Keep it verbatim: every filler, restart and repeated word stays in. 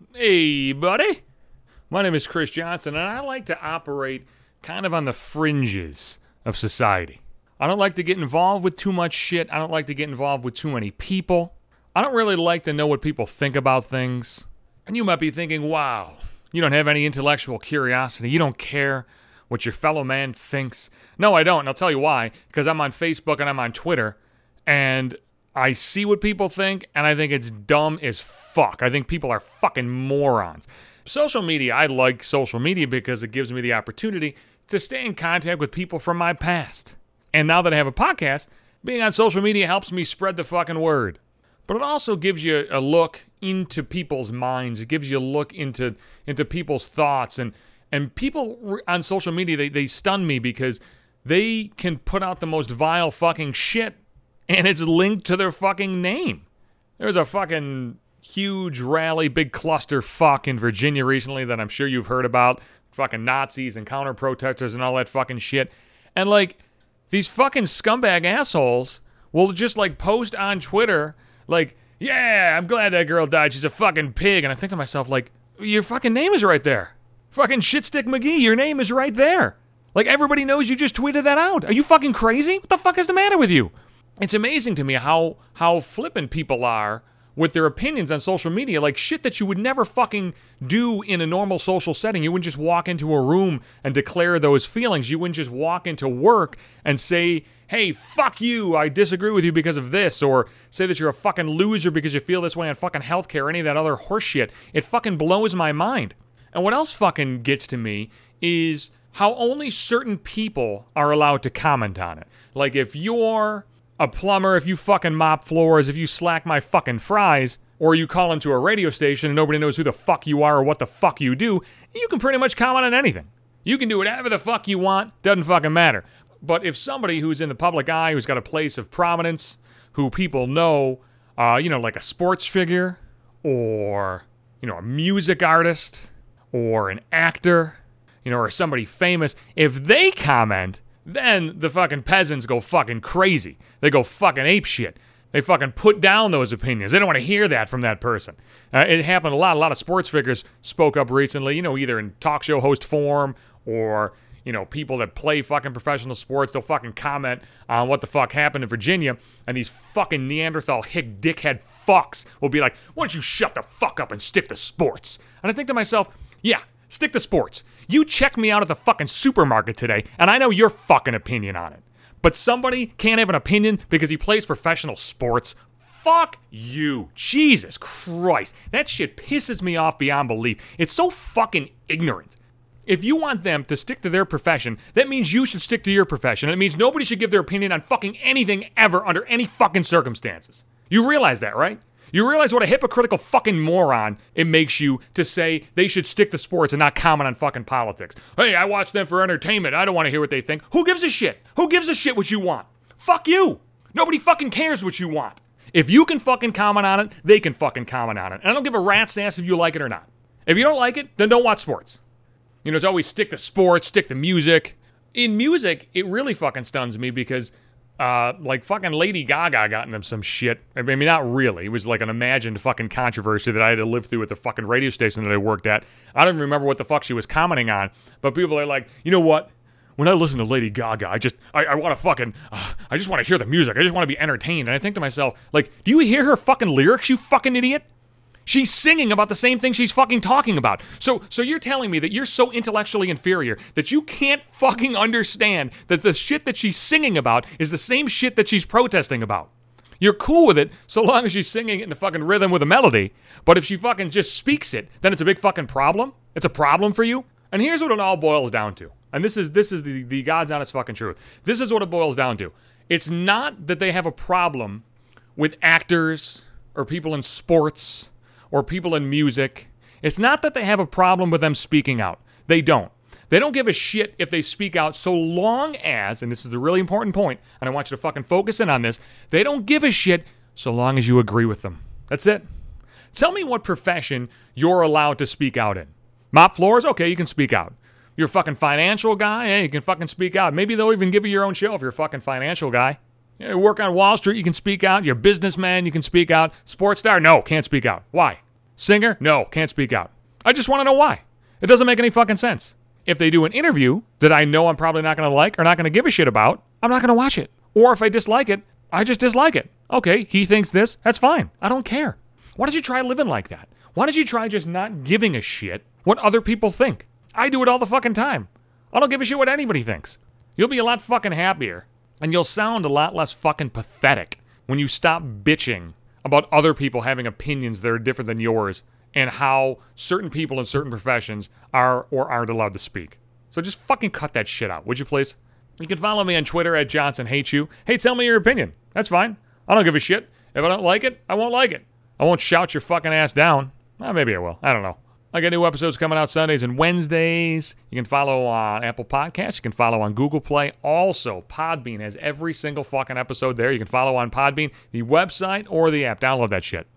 Hey, buddy. My name is Chris Johnson, and I like to operate kind of on the fringes of society. I don't like to get involved with too much shit. I don't like to get involved with too many people. I don't really like to know what people think about things. And you might be thinking, wow, you don't have any intellectual curiosity. You don't care what your fellow man thinks. No, I don't, and I'll tell you why. Because I'm on Facebook and I'm on Twitter, and I see what people think, and I think it's dumb as fuck. I think people are fucking morons. Social media, I like social media because it gives me the opportunity to stay in contact with people from my past. And now that I have a podcast, being on social media helps me spread the fucking word. But it also gives you a look into people's minds. It gives you a look into into people's thoughts. And and people on social media, they, they stun me because they can put out the most vile fucking shit, and it's linked to their fucking name. There's a fucking huge rally, big cluster fuck in Virginia recently that I'm sure you've heard about. Fucking Nazis and counter-protesters and all that fucking shit. And like, these fucking scumbag assholes will just like post on Twitter like, yeah, I'm glad that girl died. She's a fucking pig. And I think to myself, like, your fucking name is right there. Fucking Shitstick McGee, your name is right there. Like, everybody knows you just tweeted that out. Are you fucking crazy? What the fuck is the matter with you? It's amazing to me how how flippant people are with their opinions on social media, like shit that you would never fucking do in a normal social setting. You wouldn't just walk into a room and declare those feelings. You wouldn't just walk into work and say, hey, fuck you, I disagree with you because of this, or say that you're a fucking loser because you feel this way on fucking healthcare or any of that other horse shit. It fucking blows my mind. And what else fucking gets to me is how only certain people are allowed to comment on it. Like, if you're a plumber, if you fucking mop floors, if you slack my fucking fries, or you call into a radio station and nobody knows who the fuck you are or what the fuck you do, you can pretty much comment on anything. You can do whatever the fuck you want, doesn't fucking matter. But if somebody who's in the public eye, who's got a place of prominence, who people know, uh, you know, like a sports figure, or, you know, a music artist, or an actor, you know, or somebody famous, if they comment, then the fucking peasants go fucking crazy. They go fucking apeshit. They fucking put down those opinions. They don't want to hear that from that person. Uh, it happened a lot. A lot of sports figures spoke up recently, you know, either in talk show host form or, you know, people that play fucking professional sports. They'll fucking comment on what the fuck happened in Virginia, and these fucking Neanderthal hick dickhead fucks will be like, why don't you shut the fuck up and stick to sports? And I think to myself, yeah, stick to sports. You check me out at the fucking supermarket today, and I know your fucking opinion on it. But somebody can't have an opinion because he plays professional sports? Fuck you. Jesus Christ. That shit pisses me off beyond belief. It's so fucking ignorant. If you want them to stick to their profession, that means you should stick to your profession. It means nobody should give their opinion on fucking anything ever under any fucking circumstances. You realize that, right? You realize what a hypocritical fucking moron it makes you to say they should stick to sports and not comment on fucking politics. Hey, I watch them for entertainment. I don't want to hear what they think. Who gives a shit? Who gives a shit what you want? Fuck you. Nobody fucking cares what you want. If you can fucking comment on it, they can fucking comment on it. And I don't give a rat's ass if you like it or not. If you don't like it, then don't watch sports. You know, it's always stick to sports, stick to music. In music, it really fucking stuns me because Uh, like fucking Lady Gaga got into some shit. I mean, not really. It was like an imagined fucking controversy that I had to live through at the fucking radio station that I worked at. I don't even remember what the fuck she was commenting on. But people are like, you know what? When I listen to Lady Gaga, I just, I, I want to fucking, uh, I just want to hear the music. I just want to be entertained. And I think to myself, like, do you hear her fucking lyrics, you fucking idiot? She's singing about the same thing she's fucking talking about. So so you're telling me that you're so intellectually inferior that you can't fucking understand that the shit that she's singing about is the same shit that she's protesting about. You're cool with it so long as she's singing it in the fucking rhythm with a melody. But if she fucking just speaks it, then it's a big fucking problem. It's a problem for you. And here's what it all boils down to. And this is this is the, the God's honest fucking truth. This is what it boils down to. It's not that they have a problem with actors or people in sports or people in music. It's not that they have a problem with them speaking out. They don't. They don't give a shit if they speak out so long as, and this is the really important point, and I want you to fucking focus in on this, they don't give a shit so long as you agree with them. That's it. Tell me what profession you're allowed to speak out in. Mop floors? Okay, you can speak out. You're a fucking financial guy? Hey, you can fucking speak out. Maybe they'll even give you your own show if you're a fucking financial guy. You work on Wall Street, you can speak out. You're a businessman, you can speak out. Sports star? No, can't speak out. Why? Singer? No, can't speak out. I just want to know why. It doesn't make any fucking sense. If they do an interview that I know I'm probably not going to like or not going to give a shit about, I'm not going to watch it. Or if I dislike it, I just dislike it. Okay, he thinks this, that's fine. I don't care. Why don't you try living like that? Why don't you try just not giving a shit what other people think? I do it all the fucking time. I don't give a shit what anybody thinks. You'll be a lot fucking happier, and you'll sound a lot less fucking pathetic when you stop bitching about other people having opinions that are different than yours and how certain people in certain professions are or aren't allowed to speak. So just fucking cut that shit out, would you please? You can follow me on Twitter at Johnson Hates You. Hey, tell me your opinion. That's fine. I don't give a shit. If I don't like it, I won't like it. I won't shout your fucking ass down. Well, maybe I will. I don't know. I got new episodes coming out Sundays and Wednesdays. You can follow on Apple Podcasts. You can follow on Google Play. Also, Podbean has every single fucking episode there. You can follow on Podbean, the website, or the app. Download that shit.